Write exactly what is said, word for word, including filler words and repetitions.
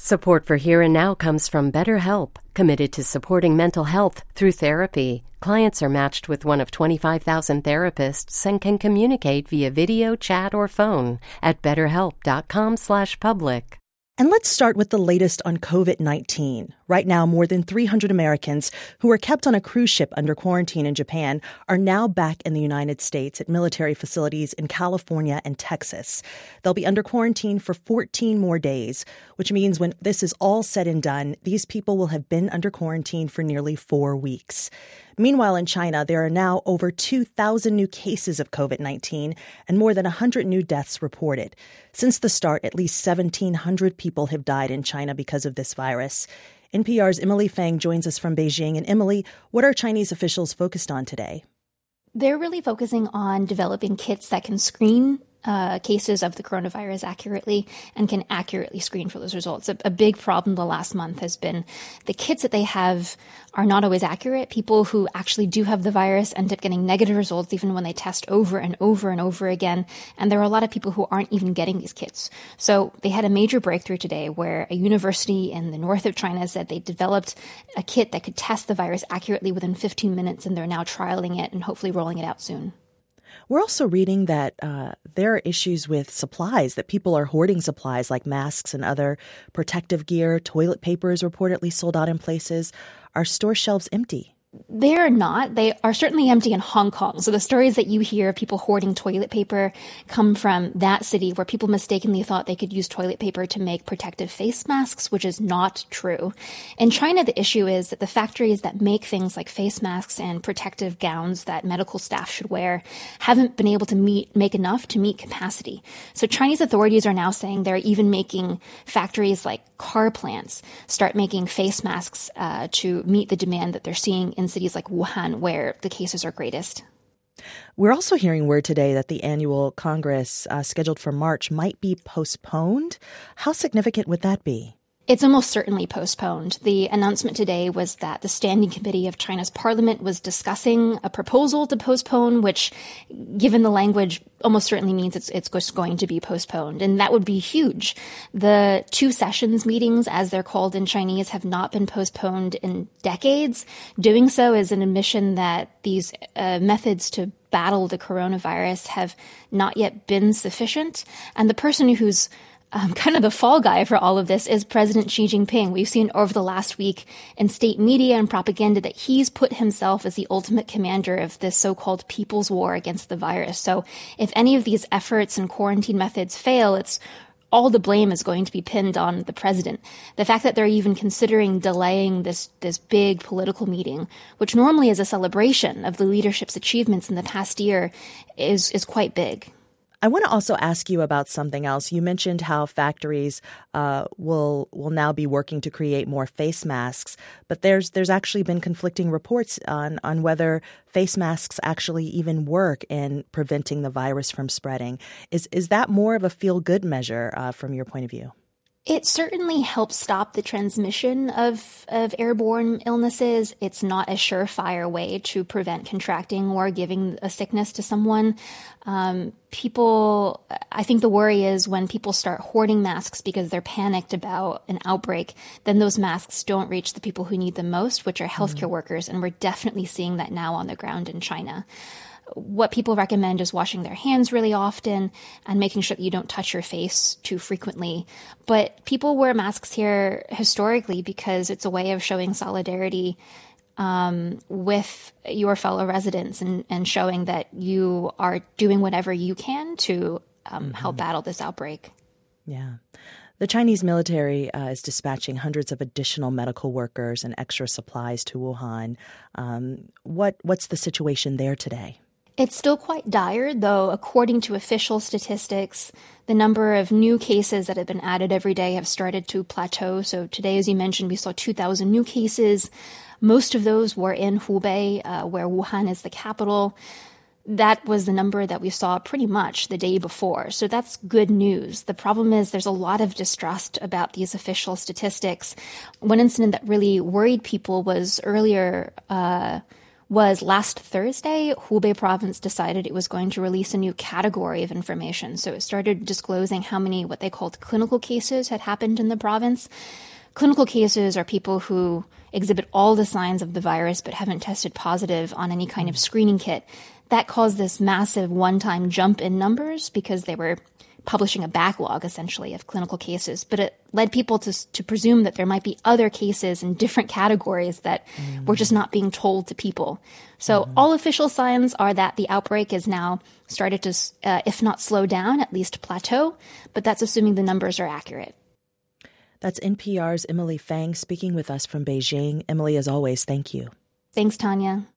Support for Here and Now comes from BetterHelp, committed to supporting mental health through therapy. Clients are matched with one of twenty-five thousand therapists and can communicate via video, chat, or phone at betterhelp.com slash public. And let's start with the latest on covid nineteen. Right now, more than three hundred Americans who were kept on a cruise ship under quarantine in Japan are now back in the United States at military facilities in California and Texas. They'll be under quarantine for fourteen more days, which means when this is all said and done, these people will have been under quarantine for nearly four weeks. Meanwhile, in China, there are now over two thousand new cases of covid nineteen and more than one hundred new deaths reported. Since the start, at least seventeen hundred people have died in China because of this virus. N P R's Emily Fang joins us from Beijing. And Emily, what are Chinese officials focused on today? They're really focusing on developing kits that can screen Uh, cases of the coronavirus accurately and can accurately screen for those results. A, a big problem the last month has been the kits that they have are not always accurate. People who actually do have the virus end up getting negative results even when they test over and over and over again. And there are a lot of people who aren't even getting these kits. So they had a major breakthrough today where a university in the north of China said they developed a kit that could test the virus accurately within fifteen minutes, and they're now trialing it and hopefully rolling it out soon. We're also reading that uh, there are issues with supplies, that people are hoarding supplies like masks and other protective gear. Toilet paper is reportedly sold out in places. Are store shelves empty? They're not. They are certainly empty in Hong Kong. So the stories that you hear of people hoarding toilet paper come from that city where people mistakenly thought they could use toilet paper to make protective face masks, which is not true. In China, the issue is that the factories that make things like face masks and protective gowns that medical staff should wear haven't been able to meet, make enough to meet capacity. So Chinese authorities are now saying they're even making factories like car plants start making face masks uh, to meet the demand that they're seeing in cities like Wuhan, where the cases are greatest. We're also hearing word today that the annual Congress uh, scheduled for March might be postponed. How significant would that be? It's almost certainly postponed. The announcement today was that the Standing Committee of China's parliament was discussing a proposal to postpone, which, given the language, almost certainly means it's it's just going to be postponed. And that would be huge. The two sessions meetings, as they're called in Chinese, have not been postponed in decades. Doing so is an admission that these uh, methods to battle the coronavirus have not yet been sufficient. And the person who's Um, kind of the fall guy for all of this is President Xi Jinping. We've seen over the last week in state media and propaganda that he's put himself as the ultimate commander of this so-called people's war against the virus. So if any of these efforts and quarantine methods fail, it's all the blame is going to be pinned on the president. The fact that they're even considering delaying this, this big political meeting, which normally is a celebration of the leadership's achievements in the past year, is, is quite big. I want to also ask you about something else. You mentioned how factories uh, will will now be working to create more face masks, but there's there's actually been conflicting reports on, on whether face masks actually even work in preventing the virus from spreading. Is is that more of a feel-good measure uh, from your point of view? It certainly helps stop the transmission of, of airborne illnesses. It's not a surefire way to prevent contracting or giving a sickness to someone. Um, people, I think the worry is when people start hoarding masks because they're panicked about an outbreak, then those masks don't reach the people who need them most, which are healthcare mm-hmm. workers. And we're definitely seeing that now on the ground in China. What people recommend is washing their hands really often and making sure that you don't touch your face too frequently. But people wear masks here historically because it's a way of showing solidarity um, with your fellow residents and, and showing that you are doing whatever you can to um, mm-hmm. help battle this outbreak. Yeah. The Chinese military uh, is dispatching hundreds of additional medical workers and extra supplies to Wuhan. Um, what what's the situation there today? It's still quite dire, though, according to official statistics, the number of new cases that have been added every day have started to plateau. So today, as you mentioned, we saw two thousand new cases. Most of those were in Hubei, uh, where Wuhan is the capital. That was the number that we saw pretty much the day before. So that's good news. The problem is there's a lot of distrust about these official statistics. One incident that really worried people was earlier uh was last Thursday, Hubei province decided it was going to release a new category of information. So it started disclosing how many what they called clinical cases had happened in the province. Clinical cases are people who exhibit all the signs of the virus but haven't tested positive on any kind of screening kit. That caused this massive one-time jump in numbers because they were publishing a backlog, essentially, of clinical cases. But it led people to to presume that there might be other cases in different categories that mm. were just not being told to people. So mm-hmm. all official signs are that the outbreak is now started to, uh, if not slow down, at least plateau. But that's assuming the numbers are accurate. That's N P R's Emily Fang speaking with us from Beijing. Emily, as always, thank you. Thanks, Tanya.